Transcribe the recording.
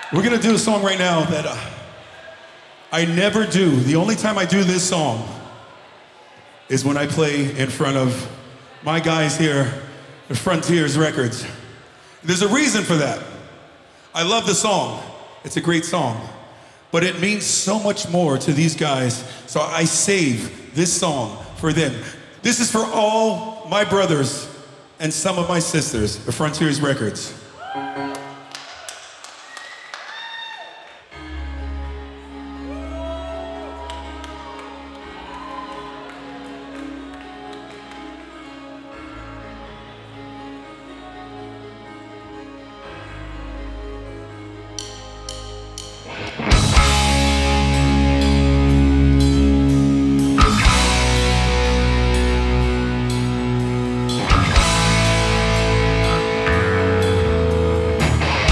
We're gonna do a song right now that I never do. The only time I do this song is when I play in front of my guys here at Frontiers Records. There's a reason for that. I love the song. It's a great song. But it means so much more to these guys, so I save this song for them. This is for all my brothers and some of my sisters at Frontiers Records.